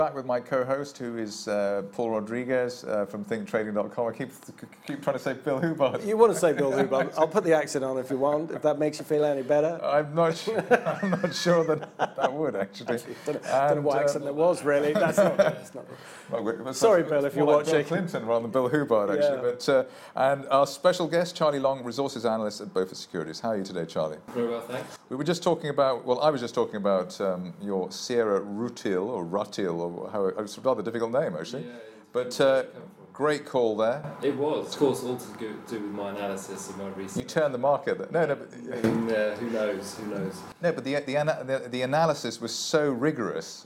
Back with my co-host, who is Paul Rodriguez from ThinkTrading.com. I keep trying to say Bill Hubbard. You want to say Bill Hubbard? I'll put the accent on if you want, if that makes you feel any better. I'm not sure that would actually. Don't know what accent there was really. That's not. Well, sorry, Bill, if you're like watching. Bill Clinton rather than Bill Hubbard actually. Yeah. And our special guest, Charlie Long, resources analyst at Beaufort Securities. How are you today, Charlie? Very well, thanks. We were just talking about. Well, I was just talking about your Sierra Rutile or Rutil, or how it's a rather difficult name actually. Yeah, but great call there. It was, of course, all to do with my analysis and my research. You turned the market there. No, but who knows? No, but the analysis was so rigorous.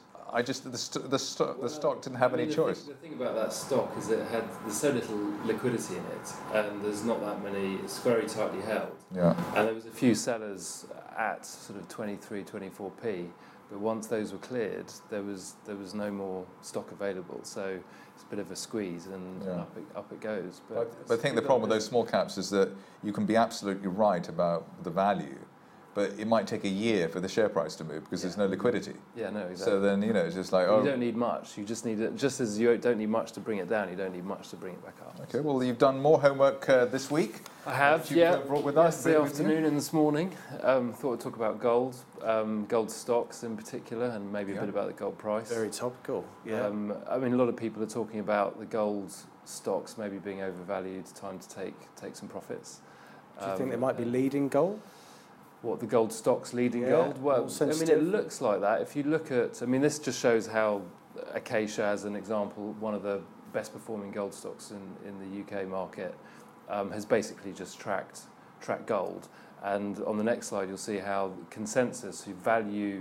The stock didn't have any choice. The thing about that stock is there's so little liquidity in it, and there's not that many. It's very tightly held. Yeah. And there was a few sellers at sort of 23, 24p. But once those were cleared, there was no more stock available. So it's a bit of a squeeze, and up it goes. But I think the problem with those small caps is that you can be absolutely right about the value, but it might take a year for the share price to move because there's no liquidity. Yeah, no, exactly. So then, it's just like, you don't need much. You just need it. Just as you don't need much to bring it down, you don't need much to bring it back up. Okay, well, you've done more homework this week. I have, brought with us yesterday afternoon and this morning. Thought I'd talk about gold, gold stocks in particular, and maybe a bit about the gold price. Very topical. Yeah. I mean, a lot of people are talking about the gold stocks maybe being overvalued. Time to take some profits. Do you think they might be leading gold? What, the gold stocks leading gold? Well, I mean, it looks like that. If you look at, this just shows how Acacia, as an example, one of the best performing gold stocks in the UK market, has basically just tracked gold. And on the next slide, you'll see how consensus, who value,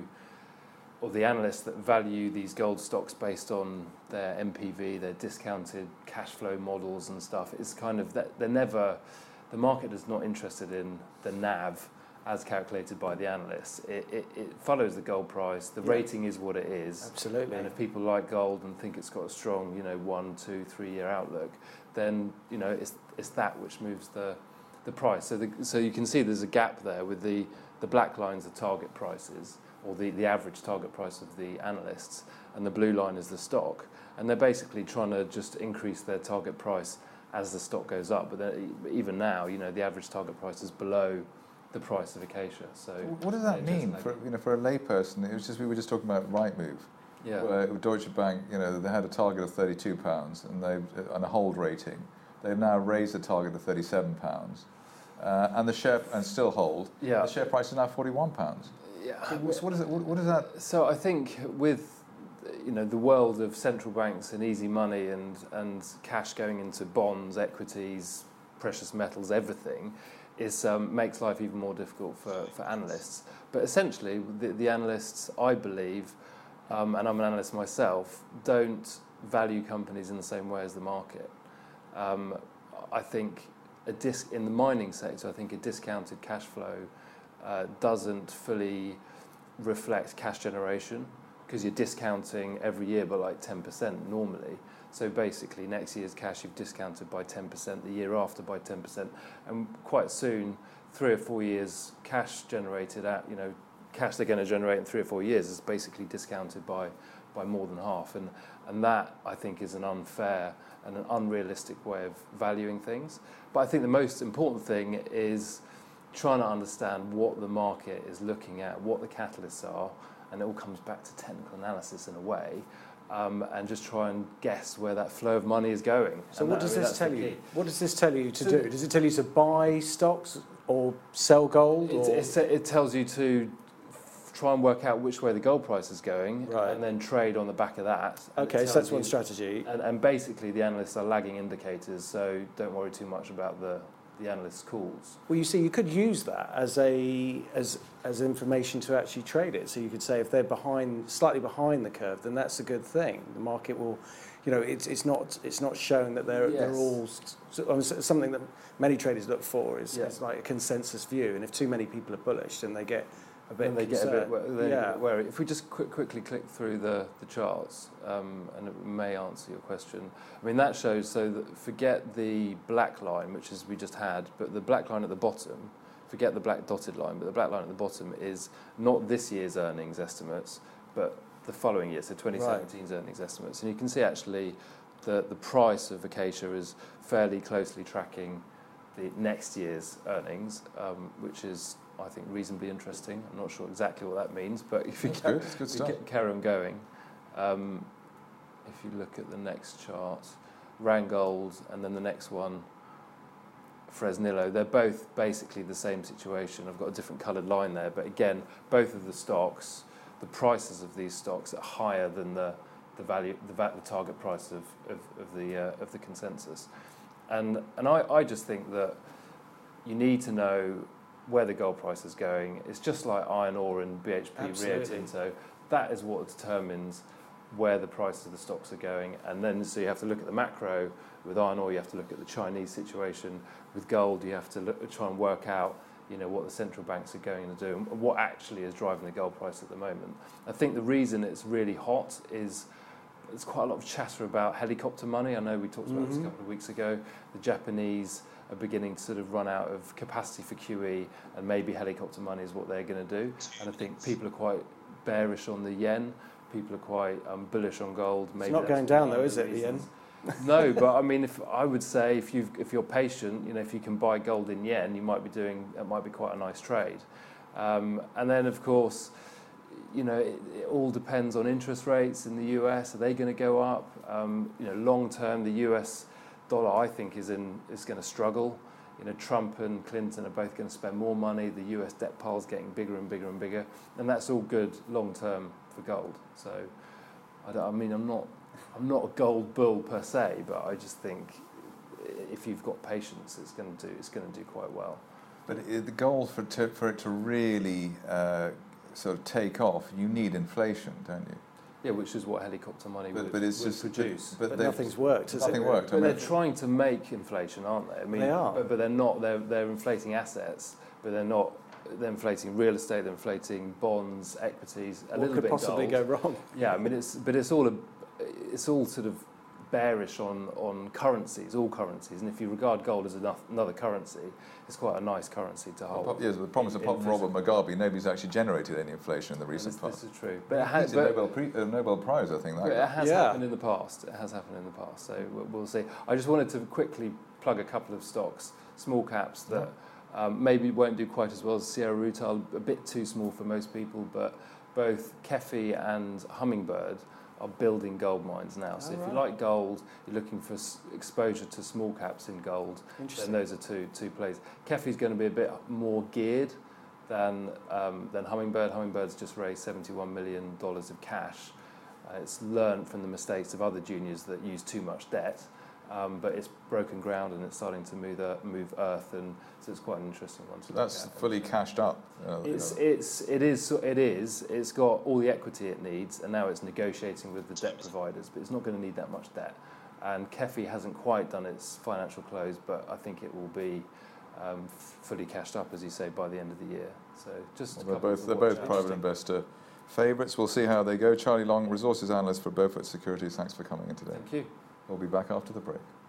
or the analysts that value these gold stocks based on their MPV, their discounted cash flow models and stuff, it's kind of that the market is not interested in the NAV as calculated by the analysts. It follows the gold price. The rating is what it is. Absolutely. And if people like gold and think it's got a strong, 1, 2, 3 year outlook, then it's that which moves the price. So you can see there's a gap there with the black lines are target prices, or the average target price of the analysts, and the blue line is the stock. And they're basically trying to just increase their target price as the stock goes up. But then, even now, the average target price is below the price of Acacia. So what does that mean for a layperson? We were just talking about Rightmove. Yeah. Where Deutsche Bank, they had a target of £32 and a hold rating. They've now raised the target to £37, and the share and still hold. Yeah. The share price is now £41. Yeah. So what is that? So I think with the world of central banks and easy money and cash going into bonds, equities, precious metals, everything, makes life even more difficult for analysts. But essentially, the analysts, I believe, and I'm an analyst myself, don't value companies in the same way as the market. I think in the mining sector, I think a discounted cash flow doesn't fully reflect cash generation, because you're discounting every year by like 10% normally. So basically, next year's cash you've discounted by 10%, the year after by 10%, and quite soon, 3 or 4 years cash generated cash they're going to generate in 3 or 4 years is basically discounted by more than half, and that I think is an unfair and an unrealistic way of valuing things. But I think the most important thing is trying to understand what the market is looking at, what the catalysts are, and it all comes back to technical analysis in a way. And just try and guess where that flow of money is going. So what does this tell you? What does this tell you to do? Does it tell you to buy stocks or sell gold? It tells you to try and work out which way the gold price is going, and then trade on the back of that. Okay, so that's one strategy. And basically the analysts are lagging indicators, so don't worry too much about the analysts' calls. Well, you see, you could use that as information to actually trade it. So you could say if they're slightly behind the curve, then that's a good thing. The market will, it's not showing that they're all. Something that many traders look for is like a consensus view. And if too many people are bullish, then they get a bit wary. If we just quickly click through the charts, and it may answer your question. I mean, that shows, so that forget the black line, which is we just had, but the black line at the bottom, forget the black dotted line, but the black line at the bottom is not this year's earnings estimates, but the following year, so 2017's earnings estimates. And you can see actually the price of Acacia is fairly closely tracking the next year's earnings, which is, I think, reasonably interesting. I'm not sure exactly what that means, but if you carry on going, if you look at the next chart, Randgold, and then the next one, Fresnillo, they're both basically the same situation. I've got a different coloured line there, but again, both of the stocks, the prices of these stocks are higher than the target price of the consensus. And I just think that you need to know where the gold price is going. It's just like iron ore and BHP, Rio Tinto. That is what determines where the prices of the stocks are going. And then so you have to look at the macro. With iron ore, you have to look at the Chinese situation. With gold, you have to try and work out, what the central banks are going to do and what actually is driving the gold price at the moment. I think the reason it's really hot is there's quite a lot of chatter about helicopter money. I know we talked about this a couple of weeks ago. The Japanese are beginning to sort of run out of capacity for QE, and maybe helicopter money is what they're going to do. And I think people are quite bearish on the yen. People are quite bullish on gold. Maybe it's not going down though, is it, the yen? No, but I mean, I would say if you're patient, if you can buy gold in yen, it might be quite a nice trade. And then of course, it all depends on interest rates in the US. Are they going to go up? Long term, the US dollar, I think, is going to struggle. Trump and Clinton are both going to spend more money. The US debt pile is getting bigger and bigger and bigger, and that's all good long term for gold. So, I'm not a gold bull per se, but I just think if you've got patience, it's going to do quite well. But the goal for it to really sort of take off, you need inflation, don't you? Yeah, which is what helicopter money would produce. But nothing's worked, has it? Nothing worked. But they're trying to make inflation, aren't they? They are. But they're not. They're inflating assets, but they're not. They're inflating real estate. They're inflating bonds, equities. What could possibly go wrong? Yeah, I mean, it's all sort of bearish on currencies, all currencies. And if you regard gold as another currency, it's quite a nice currency to hold. Yes, the promise apart from Robert Mugabe, nobody's actually generated any inflation in the recent past. This is true. But it has Nobel Prize, I think. It has happened in the past. It has happened in the past. So we'll see. I just wanted to quickly plug a couple of stocks, small caps that maybe won't do quite as well as Sierra Rutile, a bit too small for most people, but both KEFI and Hummingbird are building gold mines now. So if you like gold, you're looking for exposure to small caps in gold, then those are two plays. KEFI is going to be a bit more geared than Hummingbird. Hummingbird's just raised $71 million of cash. It's learned from the mistakes of other juniors that use too much debt, but it's broken ground and it's starting to move earth, and so it's quite an interesting one to look at. That's fully cashed up. It is. It's got all the equity it needs, and now it's negotiating with the debt providers, but it's not going to need that much debt. And KEFI hasn't quite done its financial close, but I think it will be fully cashed up, as you say, by the end of the year. So they're both private investor favourites. We'll see how they go. Charlie Long, resources analyst for Beaufort Securities. Thanks for coming in today. Thank you. We'll be back after the break.